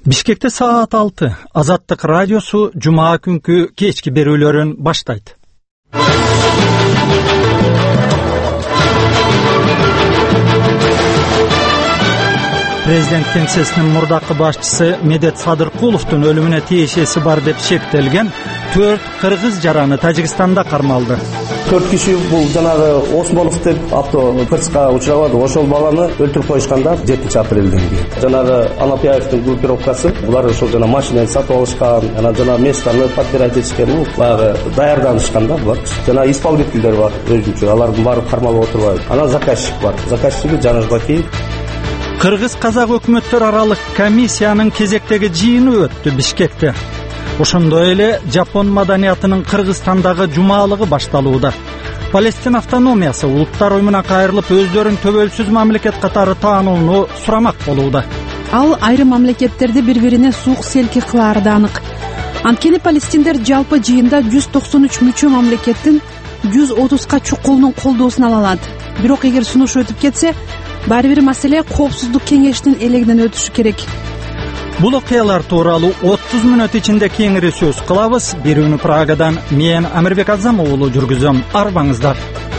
Бишкекте саат 6. Азаттык радиосу жума күнкү кечки берүүлөрүн баштайт. Президент кеңсесинин мурдакы башчысы Медет Садыркуловдун өлүмүнө тиешеси бар деп шектелген 4 кыргыз жараны Тажикстанда кармалды. 4 киши бул жанагы Осмонов деп автокырсыкка учурабады. Ошол баланы өлтүрүп коюшканда 7-апрелден кийин. Жанагы Анапияевдин группировкасы булар ошол жана машинаны сатып алышкан, жана местаны подбирать этишкен, багы даярданышканда булар. Жана исполнительдер бар, өзүнчө алардын баары кармалып отурбайбы. Анан заказчик бар. Заказчиги Жаныш Бакиев. Кыргыз-казак өкмөттөр аралык комиссиянын кезектеги жыйыны өттү Бишкекте. Ошондой эле Жапон маданиятынын Кыргызстандагы жумалыгы башталууда. Палестин автономиясы улуттар оюмуна кайрылып, өздөрүн төбөлсүз мамлекет катары таанууну сурамак болууда. Ал айрым мамлекеттерди бири-бирине суук селки кылары да анык. Анткени палестиндер жалпы жыйында 193 мүчө мамлекеттин 130ка чукулунун колдоосун ала алат. Бирок эгер сунуш өтүп кетсе, баары бир маселе Коопсуздук кеңешинин элегинен өтүшү керек. Бул окуялар тууралуу 30 мүнөт ичинде кеңири сөз кылабыз. Бирүүнү Прагадан мен Амирбек Азам уулу жүргүзөм. Арбаңыздар.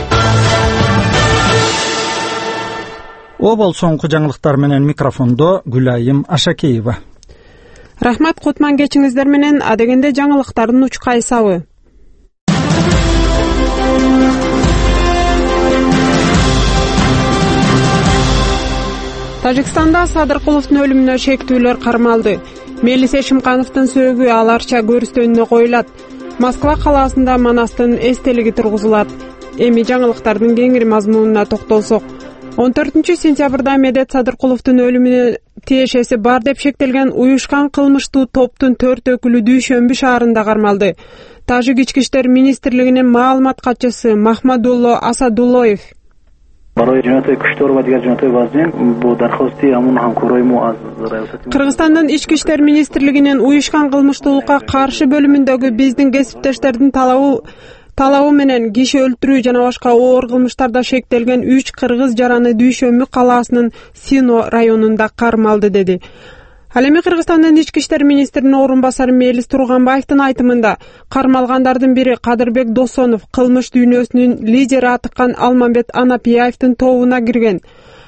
О болсоңку жаңылыктар менен микрофондо Гүлайым Ашакеева. Рахмат, кутман кечиңиздер менен адегенде жаңылыктардын учка эсабы. Тажикстанда Садыркуловдун өлүмүнө шектүүлөр кармалды. Мелис Эшимкановдун сөөгү аларча көрүстөнүнө коюлат. Москва калаасында Манастын эстелиги тургузулат. Эми жаңылыктардын кеңири мазмунуна токтолсок, 14 сентябрда Медет Садыркуловдун өлүмүнө тиешеси бар деп шектелген уюшкан кылмыштуу топтун 4 өкүлү Дүйшөмбү шаарында кармалды. Тажик ички иштер министрлигинин маалымат катчысы Махмадулло Асадуллоев Кыргызстандын ички иштер министрлигинин уюшкан кылмыштуулукка каршы бөлүмүндөгү биздин кесиптештердин талабы менен киши өлтүрүү жана башка оор кылмыштарда шектелген 3 кыргыз жараны Дүйшөмбү калаасынын Сино районунда кармалды деди. Ал эми Кыргызстандын ички иштер министринин орун басары Мелис Турганбаевдин айтымында кармалгандардын бири Кадырбек Досонов кылмыш дүйнөсүнүн лидери атыккан Алмамбет Анапияевдин тобуна кирген.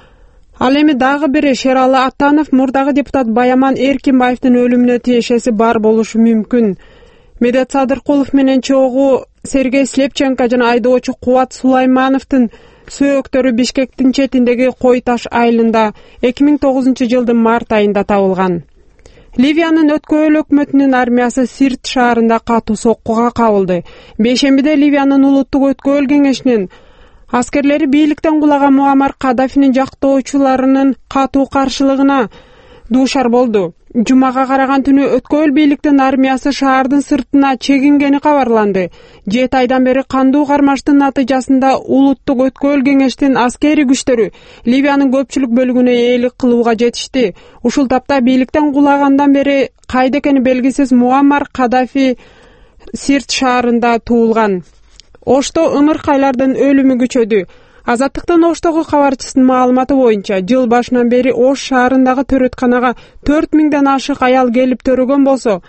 Ал эми дагы бири Шералы Аттанов мурдагы депутат Баяман Эркинбаевдин өлүмүнө тиешеси бар болушу мүмкүн. Медет Садыркулов менен чогуу Сергей Слепченко жана айдоочу Кубат Сулаймановдун сөөктөрү Бишкектин четиндеги Кой Таш айылында 2009 жылдын март айында табылган. Ливиянын өткөөл өкмөтүнүн армиясы Сирт шаарында катуу соккуга кабылды. Бейшембиде Ливиянын улуттук өткөөл кеңешинин аскерлери бийликтен кулаган Муаммар Кадафинин жактоочуларынын катуу каршылыгына дуушар болду. Жумага караган түнү өткөөл бийликтин армиясы шаардын сыртына чегингени кабарланды. 7 айдан бери кандуу кармаштын натыйжасында улуттук өткөөл кеңештин аскери күчтөрү Ливиянын көпчүлүк бөлүгүнө ээлик кылууга жетишти. Ушул тапта бийликтен кулагандан бери кайда экени белгисиз Муаммар Кадафи Сирт шаарында туулган. Ошто ымыркайлардын өлүмү күчөдү. Азаттыктын Оштогу кабарчысынын маалыматы боюнча, жыл башынан бери Ош шаарындагы төрөтканага 4000ден ашык аял келип төрөгөн болсо,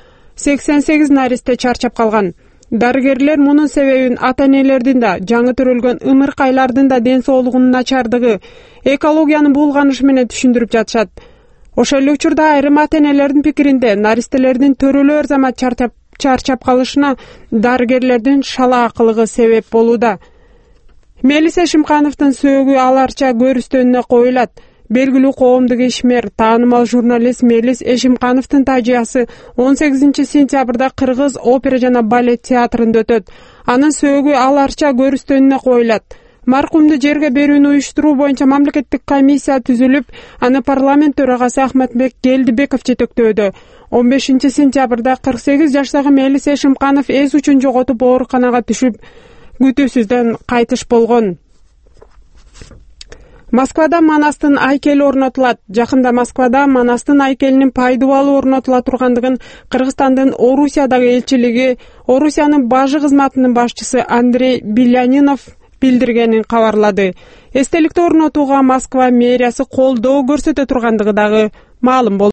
88 наристе чарчап калган. Дарыгерлер мунун себебин ата-энелердин да, жаңы төрөлгөн ымыркайлардын да ден соолугунун начардыгы, экологиянын булганышы менен түшүндүрүп жатышат. Ошол эле учурда айрым ата-энелердин пикиринде наристелердин төрөлөр замат чарчап калышына дарыгерлердин шалаакылыгы себеп болууда. Мелис Эшимкановдун сөөгү аларча көрүстөнүнө коюлат. Белгилүү коомдук ишмер, таанымал журналист Мелис Эшимкановдун тажыясы 18 сентябрда Кыргыз опера жана балет театрында өтөт. Анын сөөгү аларча көрүстөнүнө коюлат. Маркумду жерге берүүнү уюштуруу боюнча мамлекеттик комиссия түзүлүп, аны парламент төрагасы Ахматбек Келдибеков жетектөөдө. 15 сентябрда 48 жаштагы Мелис Эшимканов эс учун жоготуп ооруканага түшүп, күтүүсүздөн кайтыш болгон. Москвада Манастын айкели орнотулат. Жакында Москвада Манастын айкелинин пайдубалы орнотула тургандыгын Кыргызстандын Орусиядагы элчилиги, Орусиянын бажы кызматынын башчысы Андрей Белянинов билдиргенин кабарлады. Эстеликти орнотууга Москва мэриясы колдоо көрсөтө тургандыгы дагы маалым болду.